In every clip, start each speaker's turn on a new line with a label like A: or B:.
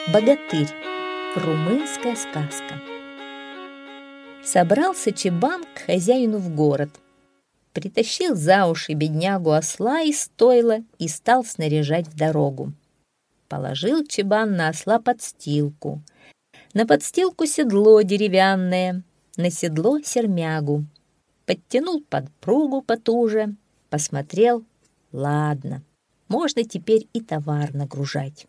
A: Богатырь. Румынская сказка. Собрался Чебан к хозяину в город. Притащил за уши беднягу осла из стойла и стал снаряжать в дорогу. Положил Чебан на осла подстилку. На подстилку седло деревянное, на седло сермягу. Подтянул подпругу потуже, посмотрел. Ладно, можно теперь и товар нагружать.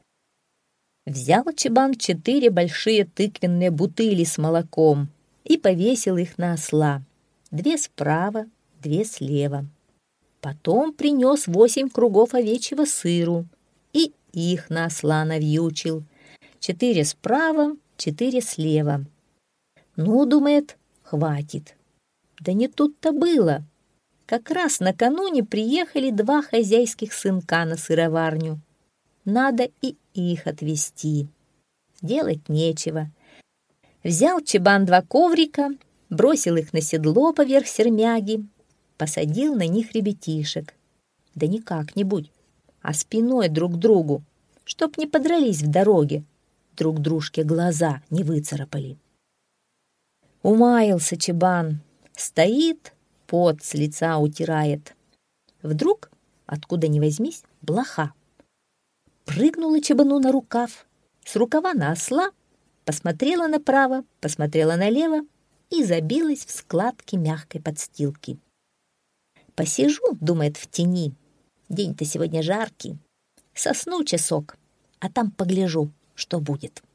A: Взял Чебан 4 большие тыквенные бутыли с молоком и повесил их на осла. 2 справа, 2 слева. Потом принес 8 кругов овечьего сыру и их на осла навьючил. 4 справа, 4 слева. Ну, думает, хватит. Да не тут-то было. Как раз накануне приехали 2 хозяйских сынка на сыроварню. Надо и их отвезти. Делать нечего. Взял Чебан 2 коврика, бросил их на седло поверх сермяги, посадил на них ребятишек. Да не как-нибудь, а спиной друг к другу, чтоб не подрались в дороге, друг дружке глаза не выцарапали. Умаялся Чебан, стоит, пот с лица утирает. Вдруг, откуда ни возьмись, блоха. Прыгнула Чебану на рукав, с рукава на осла, посмотрела направо, посмотрела налево и забилась в складки мягкой подстилки. Посижу, думает, в тени. День-то сегодня жаркий. Сосну часок, а там погляжу, что будет.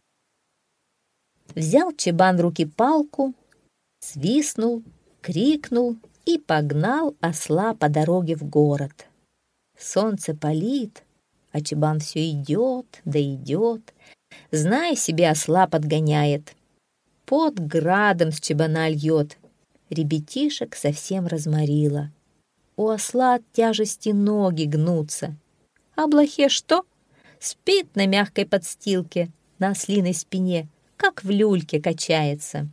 A: Взял Чебан в руки палку, свистнул, крикнул и погнал осла по дороге в город. Солнце палит, а Чебан все идет, да идет, зная себе, осла подгоняет. Пот градом с Чебана льет, ребятишек совсем разморило. У осла от тяжести ноги гнутся. А блохе что? Спит на мягкой подстилке, на ослиной спине, как в люльке качается.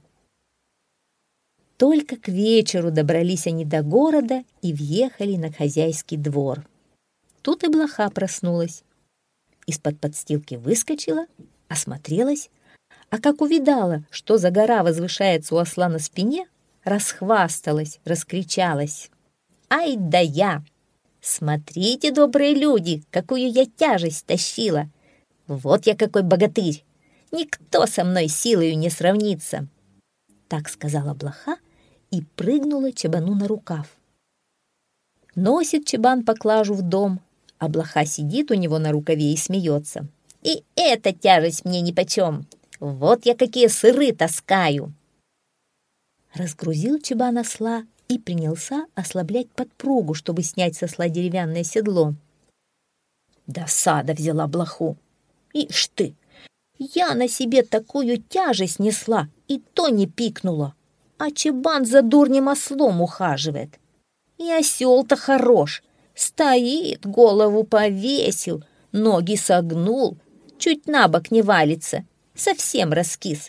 A: Только к вечеру добрались они до города и въехали на хозяйский двор. Тут и блоха проснулась. Из-под подстилки выскочила, осмотрелась, а как увидала, что за гора возвышается у осла на спине, расхвасталась, раскричалась. «Ай да я! Смотрите, добрые люди, какую я тяжесть тащила! Вот я какой богатырь! Никто со мной силою не сравнится!» Так сказала блоха и прыгнула Чебану на рукав. Носит Чебан поклажу в дом, а блоха сидит у него на рукаве и смеется. «И эта тяжесть мне нипочем! Вот я какие сыры таскаю!» Разгрузил Чебан осла и принялся ослаблять подпругу, чтобы снять со осла деревянное седло. Досада взяла блоху. «Ишь ты! Я на себе такую тяжесть несла, и то не пикнула, а Чебан за дурним ослом ухаживает. И осел-то хорош, стоит, голову повесил, ноги согнул, чуть на бок не валится, совсем раскис.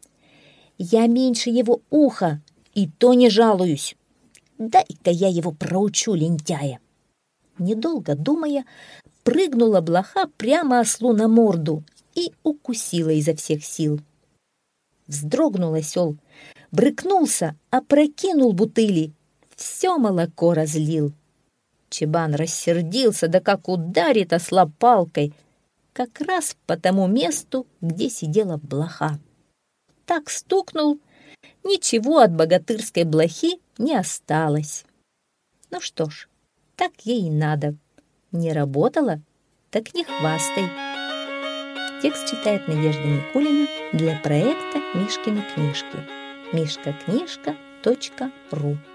A: Я меньше его уха, и то не жалуюсь. Дай-ка я его проучу, лентяя». Недолго думая, прыгнула блоха прямо ослу на морду и укусила изо всех сил. Вздрогнул осел, брыкнулся, опрокинул бутыли, все молоко разлил. Чебан рассердился, да как ударит осла палкой, как раз по тому месту, где сидела блоха. Так стукнул, ничего от богатырской блохи не осталось. Ну что ж, так ей и надо. Не работала, так не хвастай. Текст читает Надежда Никулина для проекта «Мишкины книжки». mishkaknижка.ру